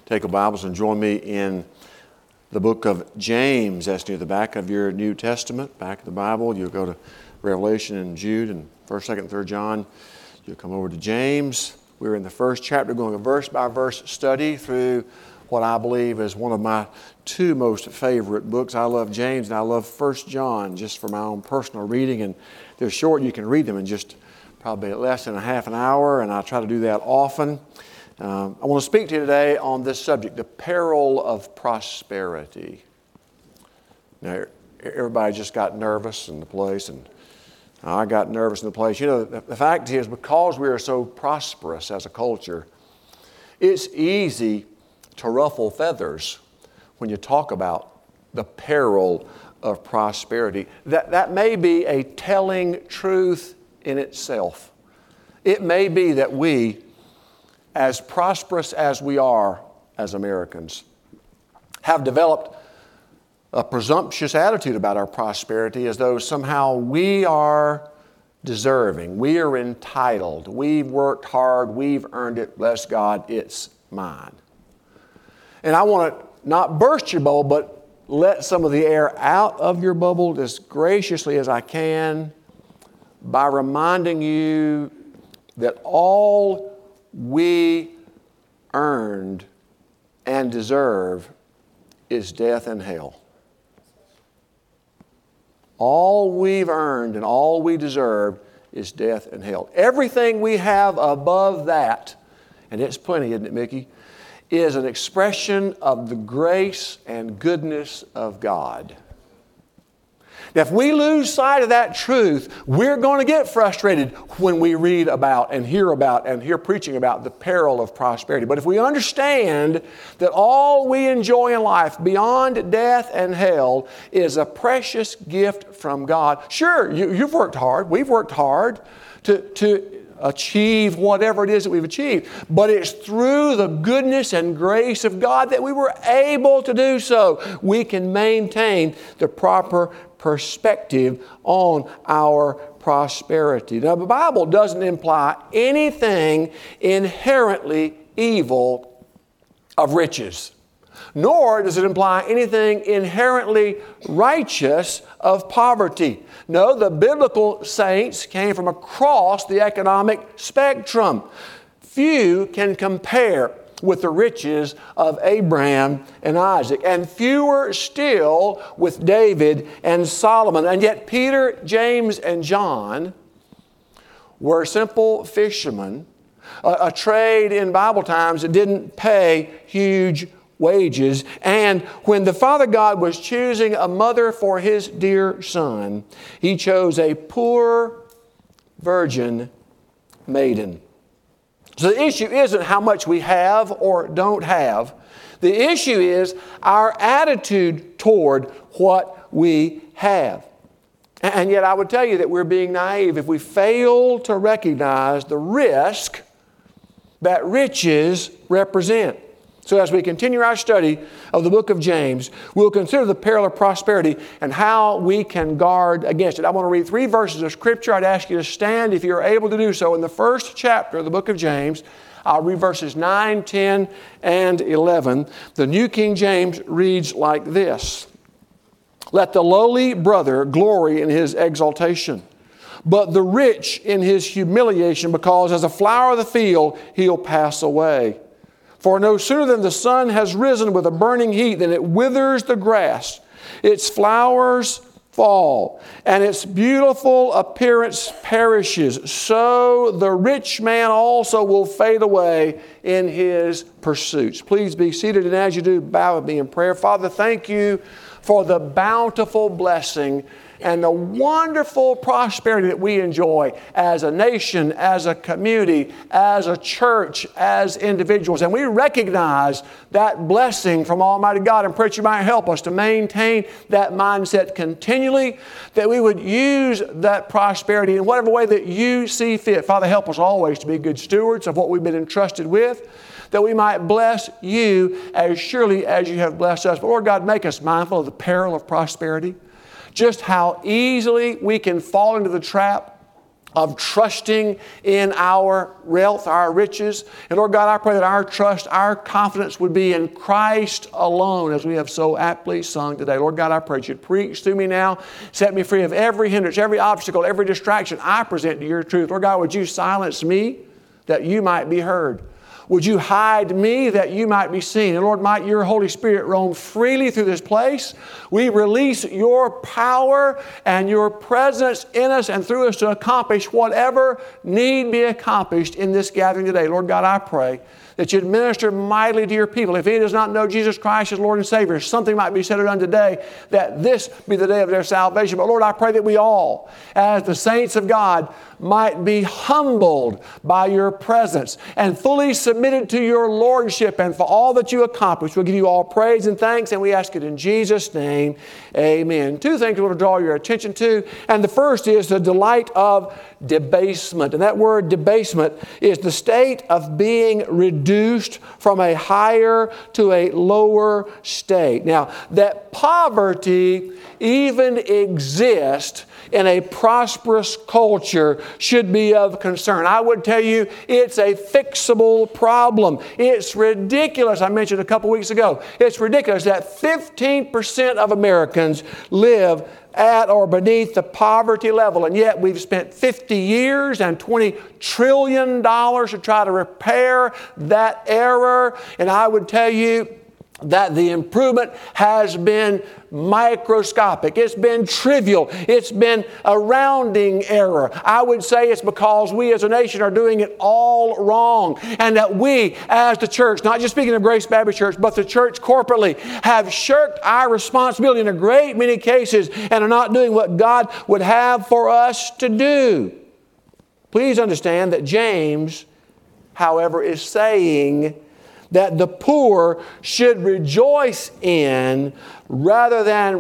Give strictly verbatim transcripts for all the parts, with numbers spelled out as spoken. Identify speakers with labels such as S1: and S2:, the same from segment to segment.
S1: take your Bibles and join me in the book of James. That's near the back of your New Testament, back of the Bible. You'll go to Revelation and Jude and first, second, third John. You'll come over to James. We're in the first chapter, going a verse-by-verse study through what I believe is one of my two most favorite books. I love James and I love First John just for my own personal reading. And they're short. You can read them in just probably less than a half an hour, and I try to do that often. Um, I want to speak to you today on this subject, the peril of prosperity. Now, everybody just got nervous in the place, and I got nervous in the place. You know, the, the fact is, because we are so prosperous as a culture, it's easy to ruffle feathers when you talk about the peril of prosperity. That, that may be a telling truth in itself. It may be that we, as prosperous as we are as Americans, have developed a presumptuous attitude about our prosperity as though somehow we are deserving, we are entitled, we've worked hard, we've earned it, bless God, it's mine. And I want to not burst your bubble, but let some of the air out of your bubble as graciously as I can by reminding you that all we earned and deserve is death and hell. All we've earned and all we deserve is death and hell. Everything we have above that, and it's plenty, isn't it, Mickey, is an expression of the grace and goodness of God. Now, if we lose sight of that truth, we're going to get frustrated when we read about and hear about and hear preaching about the peril of prosperity. But if we understand that all we enjoy in life beyond death and hell is a precious gift from God, sure, you, you've worked hard, we've worked hard to, to achieve whatever it is that we've achieved. But it's through the goodness and grace of God that we were able to do so. We can maintain the proper perspective on our prosperity. Now, the Bible doesn't imply anything inherently evil of riches, nor does it imply anything inherently righteous of poverty. No, the biblical saints came from across the economic spectrum. Few can compare with the riches of Abraham and Isaac, and fewer still with David and Solomon. And yet Peter, James, and John were simple fishermen, a, a trade in Bible times that didn't pay huge wages. And when the Father God was choosing a mother for His dear Son, He chose a poor virgin maiden. So the issue isn't how much we have or don't have. The issue is our attitude toward what we have. And yet I would tell you that we're being naive if we fail to recognize the risk that riches represent. So as we continue our study of the book of James, we'll consider the peril of prosperity and how we can guard against it. I want to read three verses of Scripture. I'd ask you to stand if you're able to do so. In the first chapter of the book of James, I'll read verses nine, ten, and eleven. The New King James reads like this: "Let the lowly brother glory in his exaltation, but the rich in his humiliation, because as a flower of the field he'll pass away. For no sooner than the sun has risen with a burning heat than it withers the grass. Its flowers fall, and its beautiful appearance perishes. So the rich man also will fade away in his pursuits." Please be seated, and as you do, bow with me in prayer. Father, thank you for the bountiful blessing and the wonderful prosperity that we enjoy as a nation, as a community, as a church, as individuals. And we recognize that blessing from Almighty God, and pray that you might help us to maintain that mindset continually, that we would use that prosperity in whatever way that you see fit. Father, help us always to be good stewards of what we've been entrusted with, that we might bless you as surely as you have blessed us. But Lord God, make us mindful of the peril of prosperity, just how easily we can fall into the trap of trusting in our wealth, our riches. And Lord God, I pray that our trust, our confidence would be in Christ alone, as we have so aptly sung today. Lord God, I pray that you'd preach through me now, set me free of every hindrance, every obstacle, every distraction. I present to your truth. Lord God, would you silence me that you might be heard? Would you hide me that you might be seen? And Lord, might your Holy Spirit roam freely through this place. We release your power and your presence in us and through us to accomplish whatever need be accomplished in this gathering today. Lord God, I pray that you'd minister mightily to your people. If any does not know Jesus Christ as Lord and Savior, something might be said or done today, that this be the day of their salvation. But Lord, I pray that we all, as the saints of God, might be humbled by your presence and fully submitted to your lordship, and for all that you accomplish. We'll give you all praise and thanks, and we ask it in Jesus' name. Amen. Two things we want to draw your attention to, and the first is the delight of debasement. And that word debasement is the state of being reduced from a higher to a lower state. Now, that poverty even exists in a prosperous culture should be of concern. I would tell you it's a fixable problem. It's ridiculous. I mentioned a couple weeks ago, it's ridiculous that fifteen percent of Americans live at or beneath the poverty level. And yet we've spent fifty years and twenty trillion dollars to try to repair that error. And I would tell you that the improvement has been microscopic. It's been trivial. It's been a rounding error. I would say it's because we as a nation are doing it all wrong, and that we as the church, not just speaking of Grace Baptist Church, but the church corporately, have shirked our responsibility in a great many cases and are not doing what God would have for us to do. Please understand that James, however, is saying that the poor should rejoice in rather than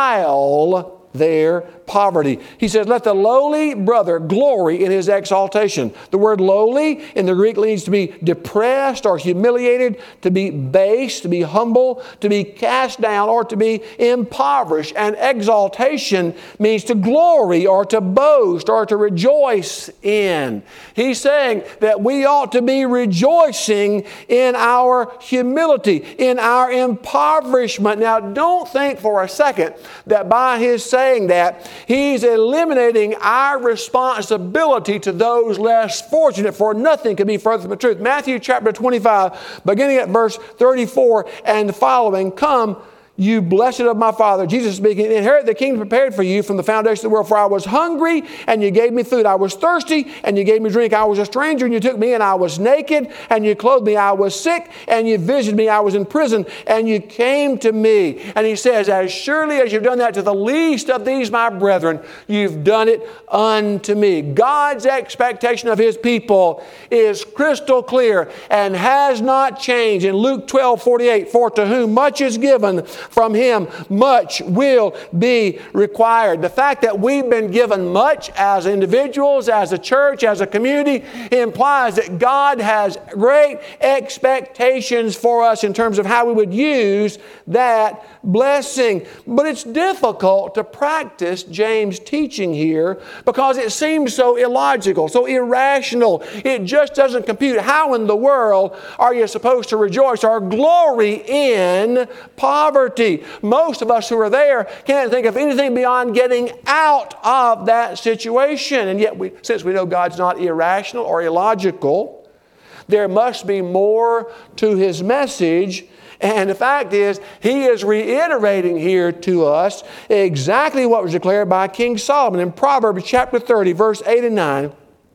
S1: revile their poverty. He says, let the lowly brother glory in his exaltation. The word lowly in the Greek means to be depressed or humiliated, to be base, to be humble, to be cast down, or to be impoverished. And exaltation means to glory or to boast or to rejoice in. He's saying that we ought to be rejoicing in our humility, in our impoverishment. Now, don't think for a second that by his saying that, he's eliminating our responsibility to those less fortunate, for nothing can be further from the truth. Matthew chapter twenty-five, beginning at verse thirty-four and following, come, you blessed of my Father, Jesus speaking, inherit the kingdom prepared for you from the foundation of the world. For I was hungry, and you gave me food. I was thirsty, and you gave me drink. I was a stranger, and you took me, and I was naked, and you clothed me. I was sick, and you visited me. I was in prison, and you came to me. And he says, as surely as you've done that to the least of these my brethren, you've done it unto me. God's expectation of his people is crystal clear and has not changed. In Luke twelve forty-eight, for to whom much is given, from him much will be required. The fact that we've been given much as individuals, as a church, as a community, implies that God has great expectations for us in terms of how we would use that blessing. But it's difficult to practice James' teaching here because it seems so illogical, so irrational. It just doesn't compute. How in the world are you supposed to rejoice or glory in poverty? Most of us who are there can't think of anything beyond getting out of that situation. And yet, we, since we know God's not irrational or illogical, there must be more to his message. And the fact is, he is reiterating here to us exactly what was declared by King Solomon in Proverbs chapter thirty, verse eight and nine.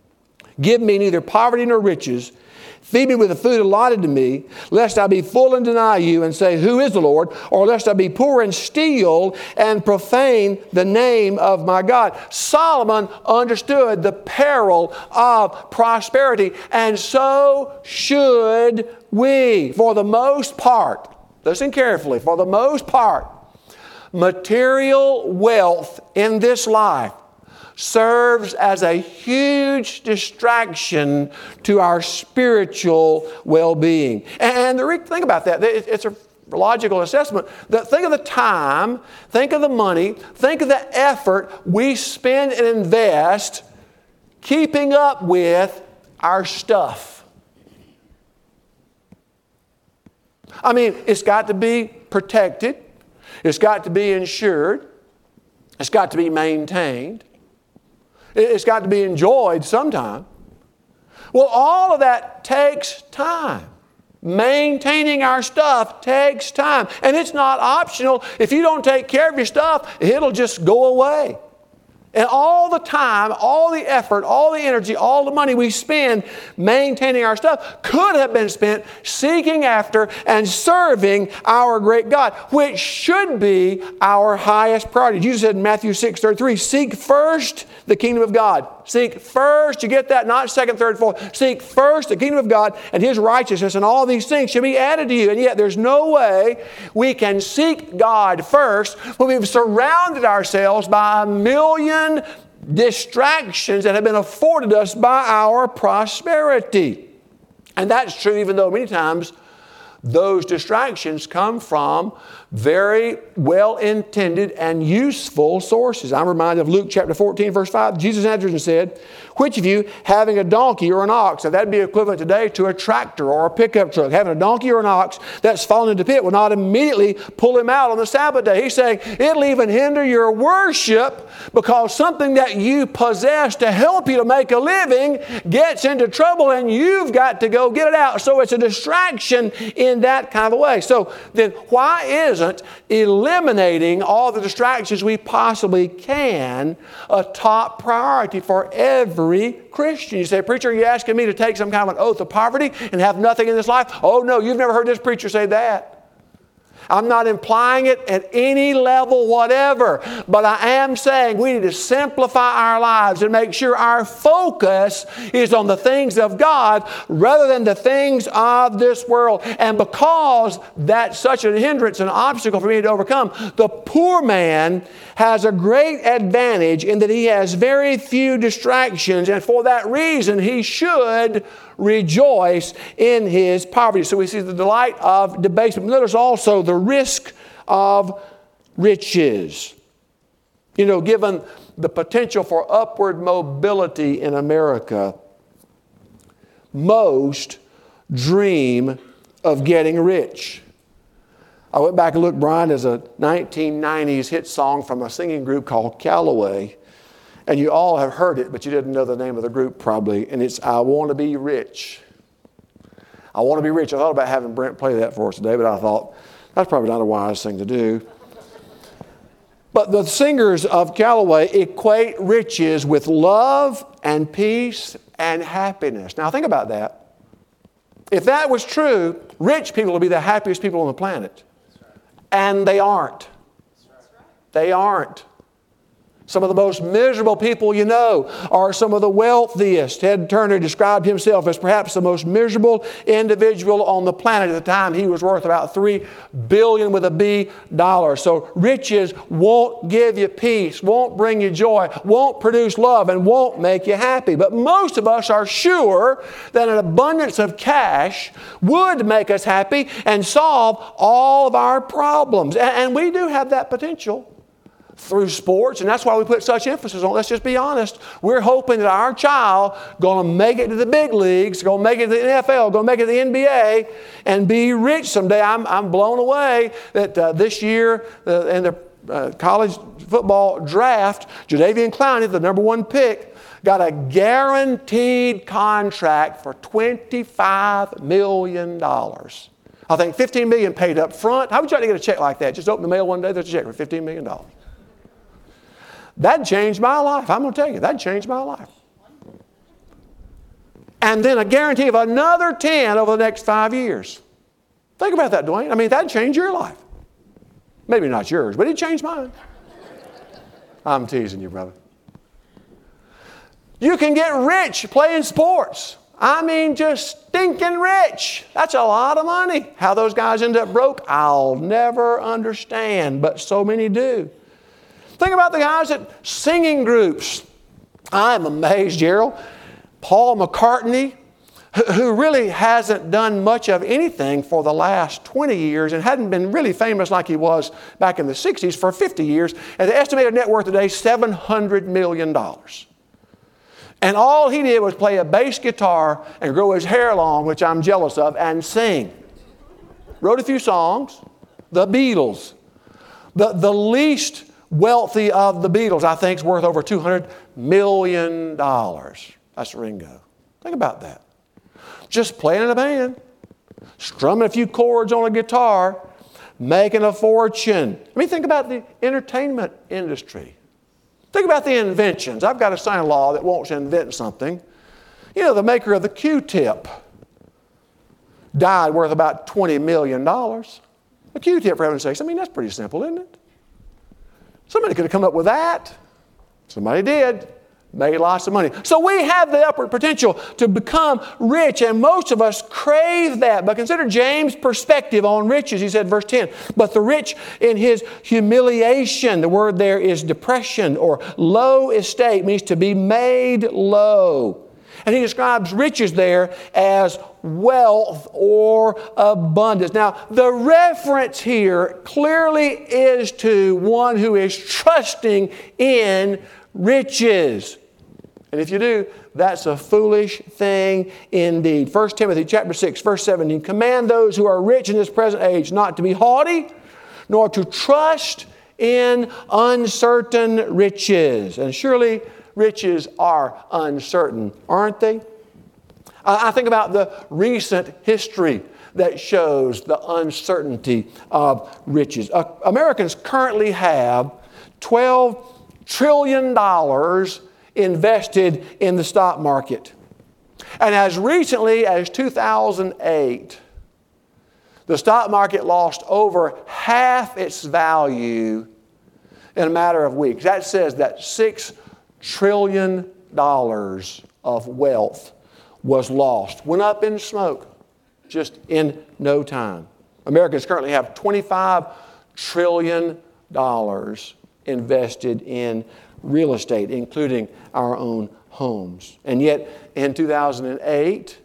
S1: Give me neither poverty nor riches. Feed me with the food allotted to me, lest I be full and deny you and say, who is the Lord? Or lest I be poor and steal and profane the name of my God. Solomon understood the peril of prosperity, and so should we. For the most part, listen carefully, for the most part, material wealth in this life serves as a huge distraction to our spiritual well-being. And the thing about that, it's a logical assessment. That think of the time, think of the money, think of the effort we spend and invest keeping up with our stuff. I mean, it's got to be protected. It's got to be insured. It's got to be maintained. It's got to be enjoyed sometime. Well, all of that takes time. Maintaining our stuff takes time. And it's not optional. If you don't take care of your stuff, it'll just go away. And all the time, all the effort, all the energy, all the money we spend maintaining our stuff could have been spent seeking after and serving our great God, which should be our highest priority. Jesus said in Matthew six thirty-three, seek first the kingdom of God. Seek first, you get that? Not second, third, fourth. Seek first the kingdom of God and His righteousness, and all these things should be added to you. And yet there's no way we can seek God first when we've surrounded ourselves by a million distractions that have been afforded us by our prosperity. And that's true even though many times those distractions come from very well-intended and useful sources. I'm reminded of Luke chapter fourteen, verse five. Jesus answered and said, which of you, having a donkey or an ox, now that'd be equivalent today to a tractor or a pickup truck, having a donkey or an ox that's fallen into the pit, will not immediately pull him out on the Sabbath day. He's saying it'll even hinder your worship because something that you possess to help you to make a living gets into trouble and you've got to go get it out. So it's a distraction in that kind of a way. So then why isn't eliminating all the distractions we possibly can a top priority for every Christian? You say, preacher, are you asking me to take some kind of an oath of poverty and have nothing in this life? Oh no, you've never heard this preacher say that. I'm not implying it at any level whatever, but I am saying we need to simplify our lives and make sure our focus is on the things of God rather than the things of this world. And because that's such a hindrance, an obstacle for me to overcome, the poor man has a great advantage in that he has very few distractions, and for that reason he should rejoice in his poverty. So we see the delight of debasement. Notice also the risk of riches. You know, given the potential for upward mobility in America, most dream of getting rich. I went back and looked, Brian, as a nineteen nineties hit song from a singing group called Callaway. And you all have heard it, but you didn't know the name of the group probably. And it's I Want to Be Rich. I Want to Be Rich. I thought about having Brent play that for us today, but I thought that's probably not a wise thing to do. But the singers of Callaway equate riches with love and peace and happiness. Now think about that. If that was true, rich people would be the happiest people on the planet. And they aren't. They aren't. Some of the most miserable people you know are some of the wealthiest. Ted Turner described himself as perhaps the most miserable individual on the planet at the time. He was worth about three billion with a B dollars. So riches won't give you peace, won't bring you joy, won't produce love, and won't make you happy. But most of us are sure that an abundance of cash would make us happy and solve all of our problems. And we do have that potential through sports, and that's why we put such emphasis on it. Let's just be honest. We're hoping that our child going to make it to the big leagues, going to make it to the N F L, going to make it to the N B A, and be rich someday. I'm, I'm blown away that uh, this year uh, in the uh, college football draft, Jadeveon Clowney, the number one pick, got a guaranteed contract for twenty-five million dollars. I think fifteen million dollars paid up front. How would you like to get a check like that? Just open the mail one day, there's a check for fifteen million dollars. That changed my life. I'm going to tell you, that changed my life. And then a guarantee of another ten over the next five years. Think about that, Dwayne. I mean, that'd change your life. Maybe not yours, but it changed mine. I'm teasing you, brother. You can get rich playing sports. I mean, just stinking rich. That's a lot of money. How those guys end up broke, I'll never understand, but so many do. Think about the guys at singing groups. I'm amazed, Gerald. Paul McCartney, who really hasn't done much of anything for the last twenty years and hadn't been really famous like he was back in the sixties for fifty years, and the estimated net worth today, seven hundred million dollars. And all he did was play a bass guitar and grow his hair long, which I'm jealous of, and sing. Wrote a few songs. The Beatles. The, the least wealthy of the Beatles, I think, is worth over two hundred million dollars. That's Ringo. Think about that. Just playing in a band, strumming a few chords on a guitar, making a fortune. I mean, think about the entertainment industry. Think about the inventions. I've got a son-in-law that wants to invent something. You know, the maker of the Q-tip died worth about twenty million dollars. A Q-tip, for heaven's sakes. I mean, that's pretty simple, isn't it? Somebody could have come up with that. Somebody did. Made lots of money. So we have the upward potential to become rich, and most of us crave that. But consider James' perspective on riches. He said, verse ten, but the rich in his humiliation, the word there is depression or low estate, means to be made low. And he describes riches there as wealth or abundance. Now, the reference here clearly is to one who is trusting in riches. And if you do, that's a foolish thing indeed. First Timothy chapter six, verse seventeen, command those who are rich in this present age not to be haughty, nor to trust in uncertain riches. And surely riches are uncertain, aren't they? I think about the recent history that shows the uncertainty of riches. Uh, Americans currently have twelve trillion dollars invested in the stock market. And as recently as two thousand eight, the stock market lost over half its value in a matter of weeks. That says that six trillion dollars of wealth was lost, went up in smoke just in no time. Americans currently have twenty-five trillion dollars invested in real estate, including our own homes. And yet, in two thousand eight,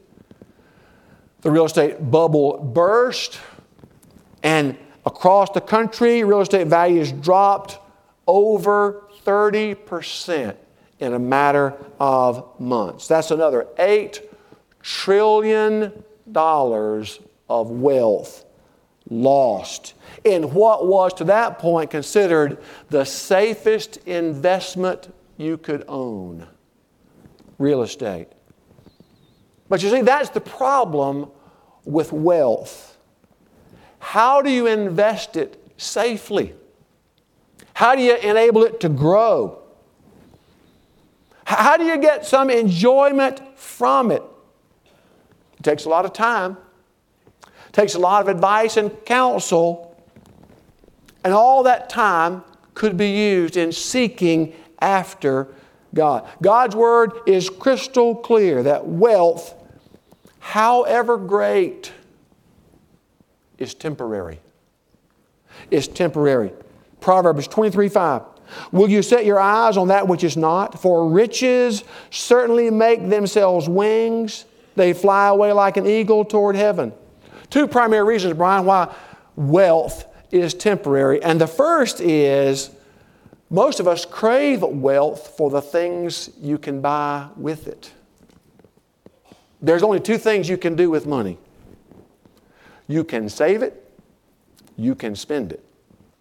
S1: the real estate bubble burst, and across the country, real estate values dropped over thirty percent in a matter of months. That's another eight trillion dollars of wealth lost in what was to that point considered the safest investment you could own, real estate. But you see, that's the problem with wealth. How do you invest it safely? How do you enable it to grow? How do you get some enjoyment from it? It takes a lot of time. It takes a lot of advice and counsel. And all that time could be used in seeking after God. God's Word is crystal clear that wealth, however great, is temporary. It's temporary. Proverbs twenty-three five. Will you set your eyes on that which is not? For riches certainly make themselves wings. They fly away like an eagle toward heaven. Two primary reasons, Brian, why wealth is temporary. And the first is most of us crave wealth for the things you can buy with it. There's only two things you can do with money. You can save it, you can spend it.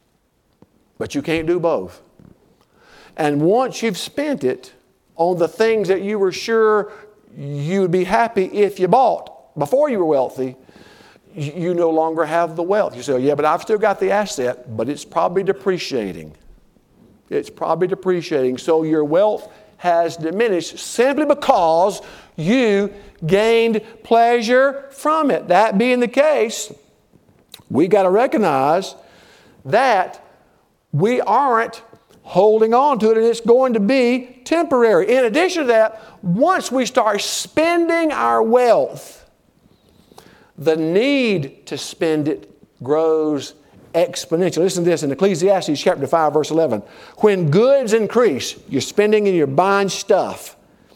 S1: But you can't do both. And once you've spent it on the things that you were sure you would be happy if you bought before you were wealthy, you no longer have the wealth. You say, yeah, but I've still got the asset, but it's probably depreciating. It's probably depreciating. So your wealth has diminished simply because you gained pleasure from it. That being the case, we got to recognize that we aren't holding on to it, and it's going to be temporary. In addition to that, once we start spending our wealth, the need to spend it grows exponentially. Listen to this in Ecclesiastes chapter five, verse eleven. When goods increase, you're spending and you're buying stuff,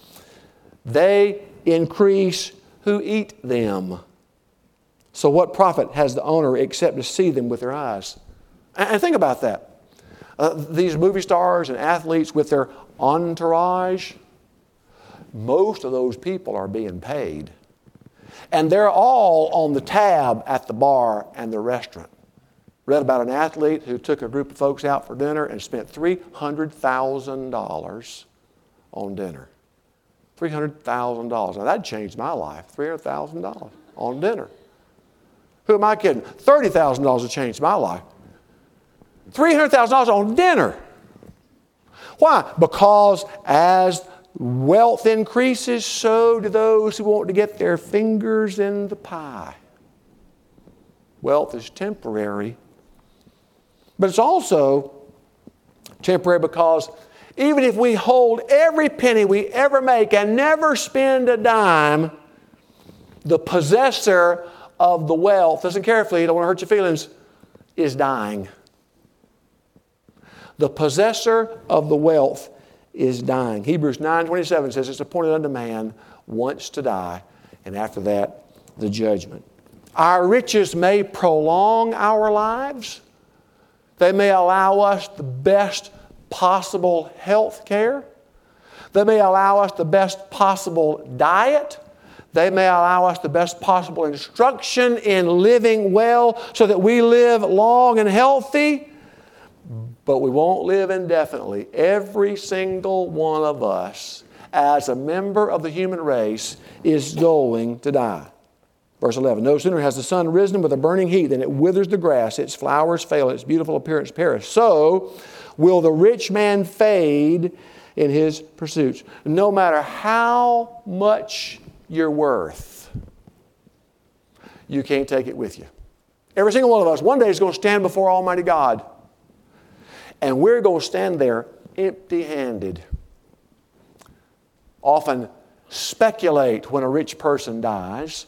S1: they increase who eat them. So what profit has the owner except to see them with their eyes? And think about that. Uh, these movie stars and athletes with their entourage, most of those people are being paid. And they're all on the tab at the bar and the restaurant. Read about an athlete who took a group of folks out for dinner and spent three hundred thousand dollars on dinner. three hundred thousand dollars. Now that changed my life. three hundred thousand dollars on dinner. Who am I kidding? thirty thousand dollars has changed my life. three hundred thousand dollars on dinner. Why? Because as wealth increases, so do those who want to get their fingers in the pie. Wealth is temporary, but it's also temporary because even if we hold every penny we ever make and never spend a dime, the possessor of the wealth, listen carefully, don't want to hurt your feelings, is dying. The possessor of the wealth is dying. Hebrews nine twenty-seven says it's appointed unto man once to die, and after that, the judgment. Our riches may prolong our lives. They may allow us the best possible health care. They may allow us the best possible diet. They may allow us the best possible instruction in living well so that we live long and healthy. But we won't live indefinitely. Every single one of us, as a member of the human race, is going to die. Verse eleven, no sooner has the sun risen with a burning heat than it withers the grass, its flowers fail, its beautiful appearance perish. So will the rich man fade in his pursuits. No matter how much you're worth, you can't take it with you. Every single one of us one day is going to stand before Almighty God. And we're going to stand there empty-handed. Often speculate when a rich person dies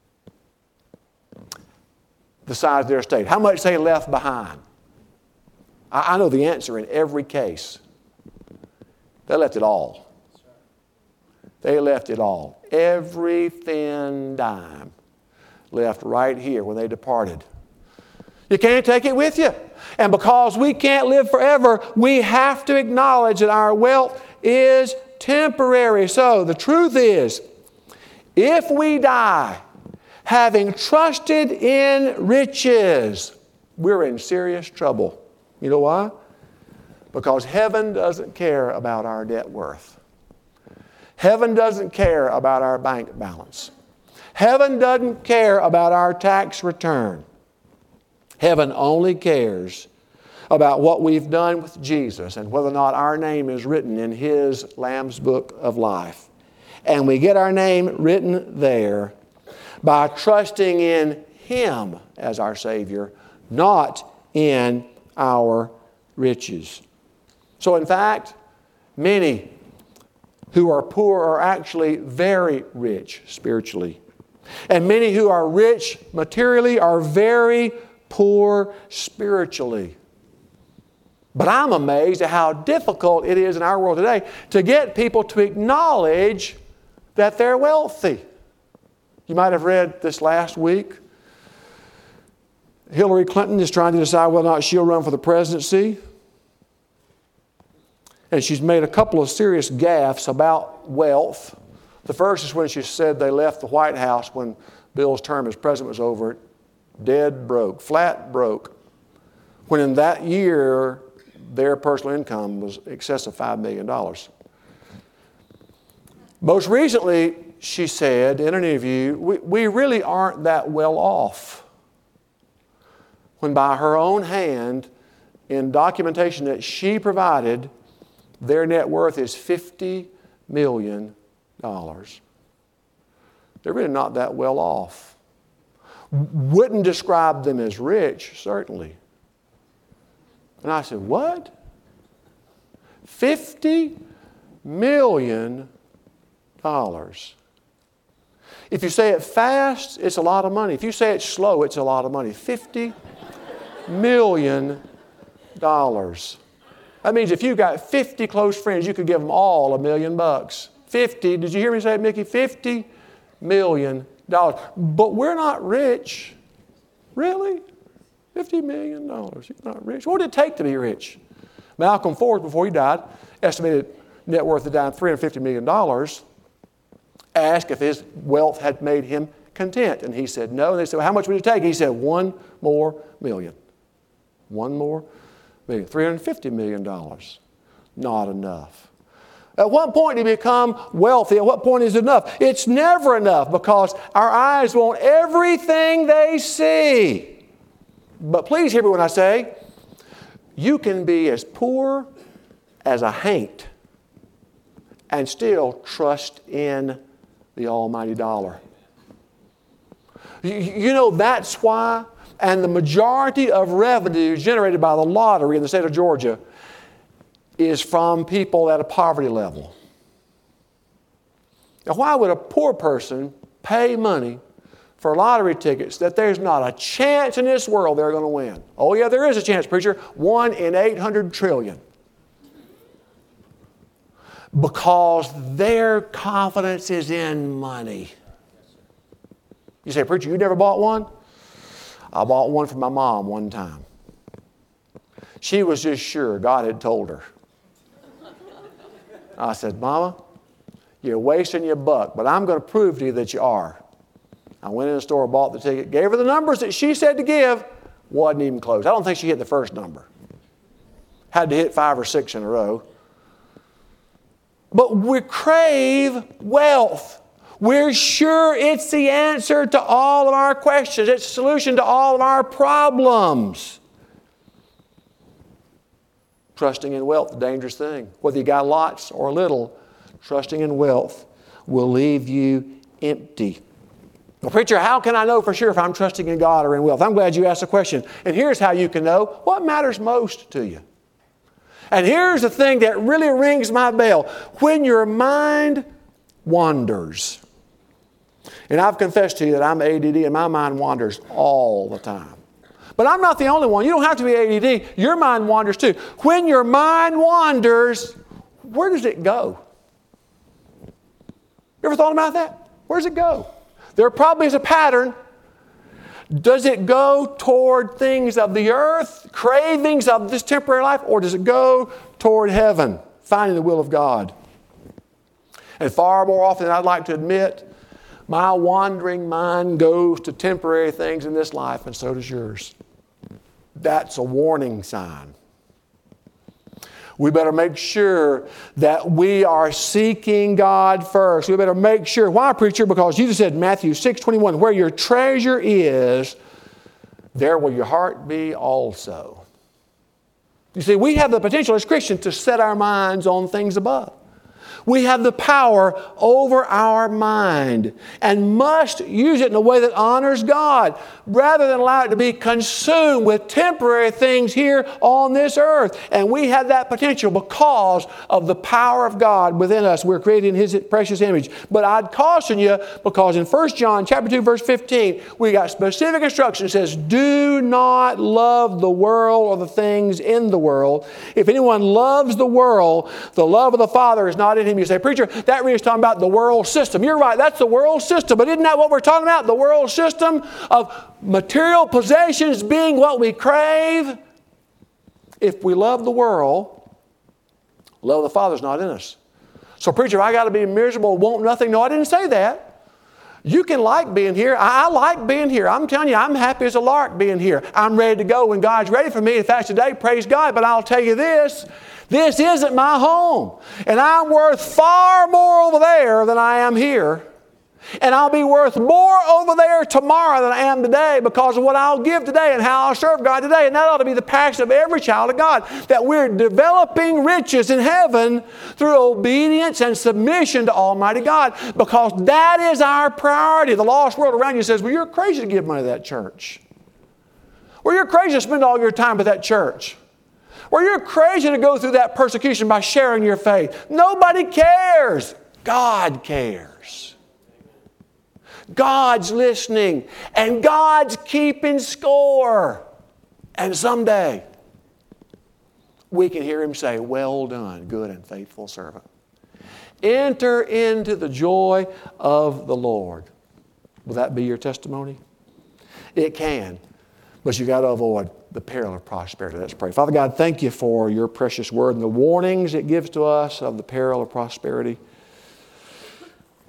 S1: the size of their estate. How much they left behind. I, I know the answer in every case. They left it all. They left it all. Every thin dime left right here when they departed. You can't take it with you. And because we can't live forever, we have to acknowledge that our wealth is temporary. So the truth is, if we die having trusted in riches, we're in serious trouble. You know why? Because heaven doesn't care about our net worth. Heaven doesn't care about our bank balance. Heaven doesn't care about our tax return. Heaven only cares about what we've done with Jesus and whether or not our name is written in His Lamb's Book of Life. And we get our name written there by trusting in Him as our Savior, not in our riches. So in fact, many who are poor are actually very rich spiritually. And many who are rich materially are very poor spiritually. But I'm amazed at how difficult it is in our world today to get people to acknowledge that they're wealthy. You might have read this last week. Hillary Clinton is trying to decide whether or not she'll run for the presidency. And she's made a couple of serious gaffes about wealth. The first is when she said they left the White House when Bill's term as president was over, dead broke, flat broke. When in that year, their personal income was in excess of five million dollars. Most recently, she said in an interview, we, we really aren't that well off. When by her own hand, in documentation that she provided, their net worth is fifty million dollars. They're really not that well off. Wouldn't describe them as rich, certainly. And I said, what? fifty million dollars. If you say it fast, it's a lot of money. If you say it slow, it's a lot of money. fifty million dollars. That means if you got fifty close friends, you could give them all a million bucks. fifty, did you hear me say it, Mickey? fifty million dollars. But we're not rich. Really? fifty million dollars. You're not rich. What did it take to be rich? Malcolm Ford, before he died, estimated net worth of dying three hundred fifty million dollars. asked if his wealth had made him content. And he said no. And they said, well, how much would it take? He said, one more million. One more million. three hundred fifty million dollars. Not enough. At what point do you become wealthy? At what point is it enough? It's never enough because our eyes want everything they see. But please hear me when I say, you can be as poor as a haint and still trust in the almighty dollar. You, you know, that's why, and the majority of revenue generated by the lottery in the state of Georgia is from people at a poverty level. Now, why would a poor person pay money for lottery tickets that there's not a chance in this world they're going to win? Oh, yeah, there is a chance, preacher. One in eight hundred trillion. Because their confidence is in money. You say, preacher, you never bought one? I bought one for my mom one time. She was just sure God had told her. I said, Mama, you're wasting your buck, but I'm going to prove to you that you are. I went in the store, bought the ticket, gave her the numbers that she said to give, wasn't even close. I don't think she hit the first number. Had to hit five or six in a row. But we crave wealth. We're sure it's the answer to all of our questions. It's the solution to all of our problems. Trusting in wealth is a dangerous thing. Whether you got lots or little, trusting in wealth will leave you empty. Well, preacher, how can I know for sure if I'm trusting in God or in wealth? I'm glad you asked the question. And here's how you can know. What matters most to you? And here's the thing that really rings my bell. When your mind wanders. And I've confessed to you that I'm A D D and my mind wanders all the time. But I'm not the only one. You don't have to be A D D. Your mind wanders too. When your mind wanders, where does it go? You ever thought about that? Where does it go? There probably is a pattern. Does it go toward things of the earth, cravings of this temporary life, or does it go toward heaven, finding the will of God? And far more often than I'd like to admit, my wandering mind goes to temporary things in this life, and so does yours. That's a warning sign. We better make sure that we are seeking God first. We better make sure. Why, preacher? Because Jesus said in Matthew six twenty-one, where your treasure is, there will your heart be also. You see, we have the potential as Christians to set our minds on things above. We have the power over our mind and must use it in a way that honors God rather than allow it to be consumed with temporary things here on this earth. And we have that potential because of the power of God within us. We're created in His precious image. But I'd caution you because in First John chapter two, verse fifteen, we got specific instruction. It says, do not love the world or the things in the world. If anyone loves the world, the love of the Father is not in him. You say, preacher, that really is talking about the world system. You're right, that's the world system. But isn't that what we're talking about? The world system of material possessions being what we crave? If we love the world, love of the Father's not in us. So, preacher, I got to be miserable, want nothing. No, I didn't say that. You can like being here. I, I like being here. I'm telling you, I'm happy as a lark being here. I'm ready to go when God's ready for me. If that's today, praise God. But I'll tell you this. This isn't my home. And I'm worth far more over there than I am here. And I'll be worth more over there tomorrow than I am today because of what I'll give today and how I'll serve God today. And that ought to be the passion of every child of God, that we're developing riches in heaven through obedience and submission to Almighty God, because that is our priority. The lost world around you says, well, you're crazy to give money to that church. Well, you're crazy to spend all your time at that church. Well, you're crazy to go through that persecution by sharing your faith. Nobody cares. God cares. God's listening, and God's keeping score. And someday, we can hear Him say, well done, good and faithful servant. Enter into the joy of the Lord. Will that be your testimony? It can, but you got to avoid the peril of prosperity. Let's pray. Father God, thank you for your precious word and the warnings it gives to us of the peril of prosperity.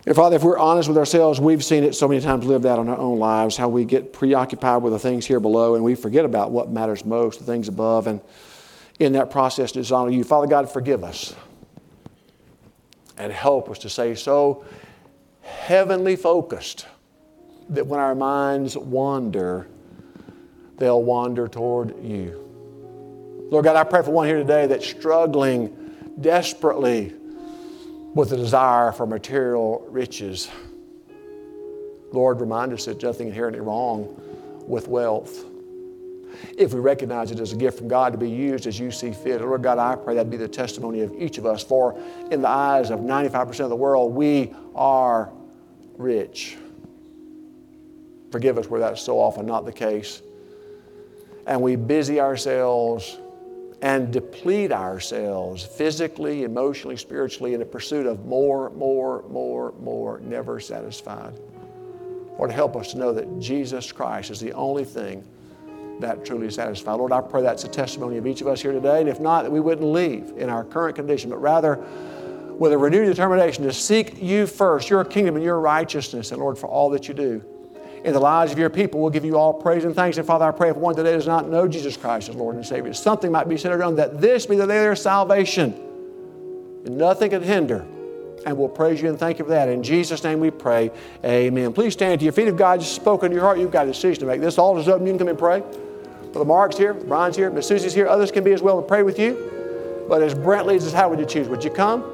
S1: And Father, if we're honest with ourselves, we've seen it so many times lived out in our own lives, how we get preoccupied with the things here below and we forget about what matters most, the things above, and in that process dishonor you. Father God, forgive us and help us to stay so heavenly focused that when our minds wander, they'll wander toward you. Lord God, I pray for one here today that's struggling desperately with a desire for material riches. Lord, remind us that nothing inherently wrong with wealth, if we recognize it as a gift from God to be used as you see fit. Lord God, I pray that be the testimony of each of us, for in the eyes of ninety-five percent of the world, we are rich. Forgive us where that's so often not the case. And we busy ourselves and deplete ourselves physically, emotionally, spiritually in the pursuit of more, more, more, more, never satisfied. Lord, help us to know that Jesus Christ is the only thing that truly satisfies. Lord, I pray that's a testimony of each of us here today, and if not, that we wouldn't leave in our current condition, but rather with a renewed determination to seek you first, your kingdom and your righteousness, and Lord, for all that you do in the lives of your people, we'll give you all praise and thanks. And Father, I pray if one today does not know Jesus Christ as Lord and Savior, something might be said or done that this be the day of their salvation, and nothing can hinder. And we'll praise you and thank you for that. In Jesus' name we pray, amen. Please stand to your feet. If God has spoken to your heart, you've got a decision to make. This altar's open. You can come and pray. Brother Mark's here, Brian's here, Miss Susie's here. Others can be as well to pray with you. But as Brent leads us, how would you choose? Would you come?